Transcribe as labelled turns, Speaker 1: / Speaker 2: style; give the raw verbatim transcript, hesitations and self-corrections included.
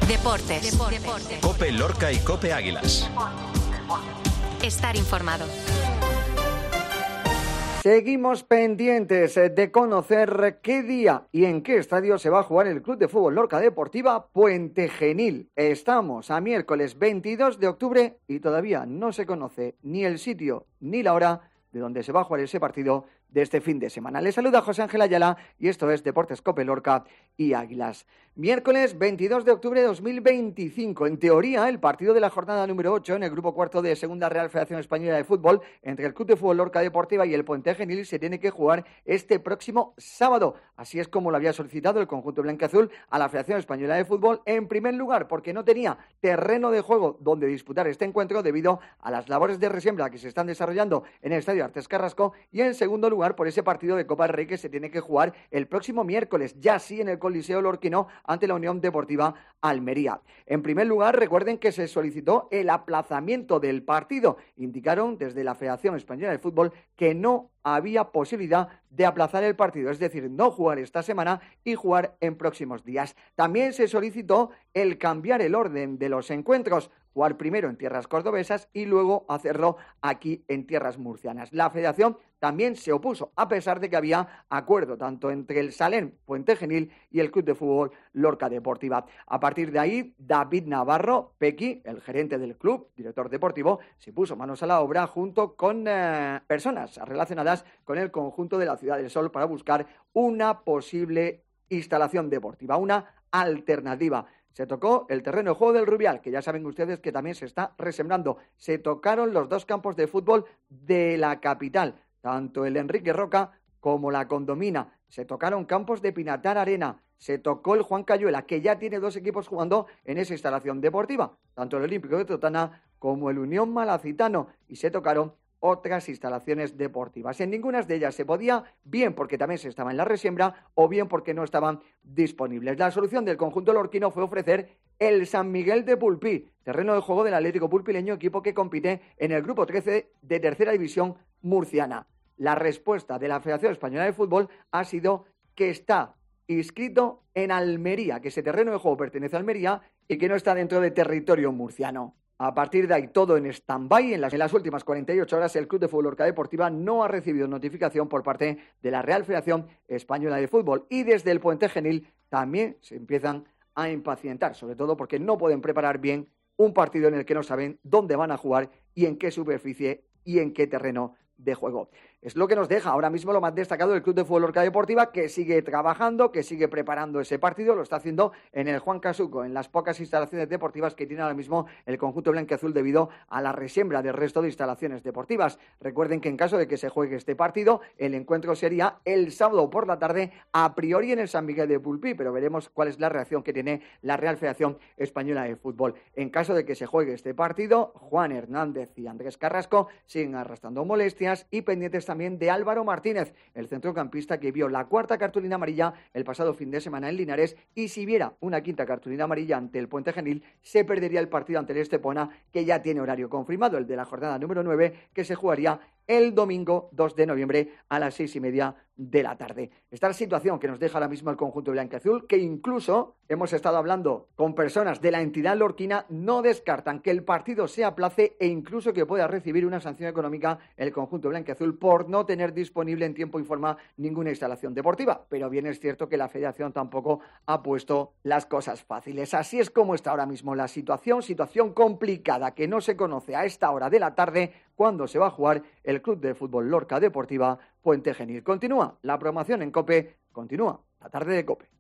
Speaker 1: Deportes. Deportes.
Speaker 2: COPE Lorca y COPE Águilas.
Speaker 1: Estar informado.
Speaker 3: Seguimos pendientes de conocer qué día y en qué estadio se va a jugar el Club de Fútbol Lorca Deportiva Puente Genil. Estamos a miércoles veintidós de octubre y todavía no se conoce ni el sitio ni la hora de donde se va a jugar ese partido de este fin de semana. Les saluda José Ángel Ayala y esto es Deportes COPE Lorca y Águilas. Miércoles veintidós de octubre de dos mil veinticinco. En teoría, el partido de la jornada número ocho en el grupo cuarto de Segunda Real Federación Española de Fútbol entre el Club de Fútbol Lorca Deportiva y el Puente Genil se tiene que jugar este próximo sábado. Así es como lo había solicitado el conjunto blanquiazul a la Federación Española de Fútbol, en primer lugar porque no tenía terreno de juego donde disputar este encuentro debido a las labores de resiembra que se están desarrollando en el Estadio Artes Carrasco, y en segundo lugar por ese partido de Copa del Rey que se tiene que jugar el próximo miércoles, ya sí en el Coliseo Lorquino ante la Unión Deportiva Almería. En primer lugar, recuerden que se solicitó el aplazamiento del partido. Indicaron desde la Federación Española de Fútbol que no había posibilidad de aplazar el partido, es decir, no jugar esta semana y jugar en próximos días. También se solicitó el cambiar el orden de los encuentros, jugar primero en tierras cordobesas y luego hacerlo aquí en tierras murcianas. La Federación también se opuso, a pesar de que había acuerdo tanto entre el Salern Puente Genil y el Club de Fútbol Lorca Deportiva. A partir de ahí, David Navarro, Pequi, el gerente del club, director deportivo, se puso manos a la obra junto con eh, personas relacionadas con el conjunto de la Ciudad del Sol para buscar una posible instalación deportiva, una alternativa. Se tocó el terreno de juego del Rubial, que ya saben ustedes que también se está resembrando. Se tocaron los dos campos de fútbol de la capital, tanto el Enrique Roca como la Condomina. Se tocaron campos de Pinatar Arena. Se tocó el Juan Cayuela, que ya tiene dos equipos jugando en esa instalación deportiva, tanto el Olímpico de Totana como el Unión Malacitano. Y se tocaron otras instalaciones deportivas. En ninguna de ellas se podía, bien porque también se estaba en la resiembra o bien porque no estaban disponibles. La solución del conjunto lorquino fue ofrecer el San Miguel de Pulpí, terreno de juego del Atlético Pulpileño, equipo que compite en el grupo trece de Tercera División murciana. La respuesta de la Federación Española de Fútbol ha sido que está inscrito en Almería, que ese terreno de juego pertenece a Almería y que no está dentro de territorio murciano. A partir de ahí, todo en stand-by. En las, en las últimas cuarenta y ocho horas, el Club de Fútbol Lorca Deportiva no ha recibido notificación por parte de la Real Federación Española de Fútbol. Y desde el Puente Genil también se empiezan a impacientar, sobre todo porque no pueden preparar bien un partido en el que no saben dónde van a jugar y en qué superficie y en qué terreno de juego. Es lo que nos deja ahora mismo lo más destacado del Club de Fútbol Lorca Deportiva, que sigue trabajando, que sigue preparando ese partido, lo está haciendo en el Juan Casuco, en las pocas instalaciones deportivas que tiene ahora mismo el conjunto blanquiazul debido a la resiembra del resto de instalaciones deportivas. Recuerden que en caso de que se juegue este partido, el encuentro sería el sábado por la tarde, a priori en el San Miguel de Pulpí, pero veremos cuál es la reacción que tiene la Real Federación Española de Fútbol. En caso de que se juegue este partido, Juan Hernández y Andrés Carrasco siguen arrastrando molestias y pendientes también de Álvaro Martínez, el centrocampista que vio la cuarta cartulina amarilla el pasado fin de semana en Linares, y si viera una quinta cartulina amarilla ante el Puente Genil, se perdería el partido ante el Estepona, que ya tiene horario confirmado, el de la jornada número nueve, que se jugaría el domingo dos de noviembre a las seis y media de la tarde. Esta es la situación que nos deja ahora mismo el conjunto blanquiazul, que incluso hemos estado hablando con personas de la entidad lorquina, no descartan que el partido se aplace e incluso que pueda recibir una sanción económica el conjunto blanquiazul por no tener disponible en tiempo y forma ninguna instalación deportiva. Pero bien es cierto que la Federación tampoco ha puesto las cosas fáciles. Así es como está ahora mismo la situación, situación complicada que no se conoce a esta hora de la tarde cuándo se va a jugar el Club de Fútbol Lorca Deportiva Puente Genil. Continúa la programación en COPE, continúa la tarde de COPE.